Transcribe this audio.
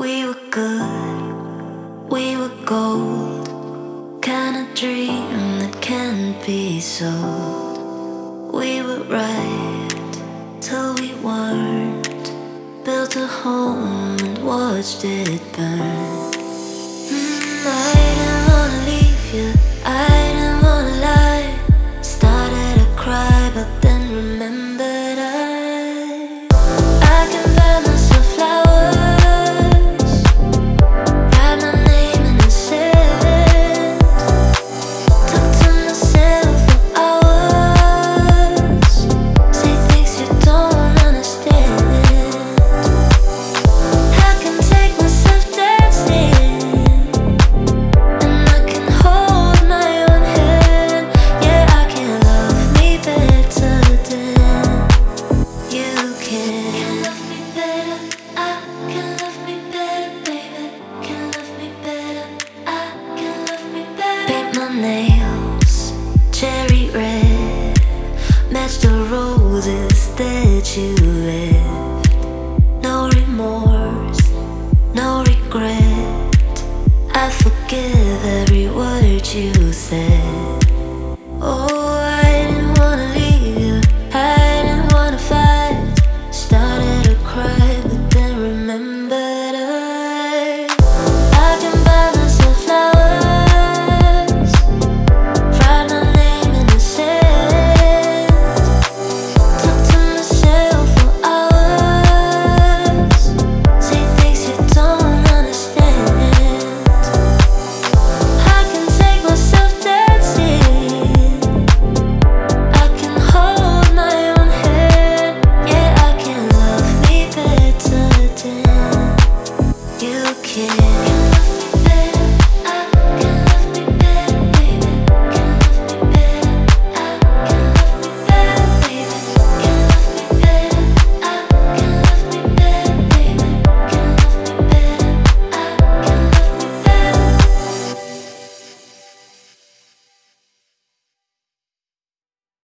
We were good, we were gold. Kind of dream that can't be sold. We were right till we weren't. Built a home and watched it burn.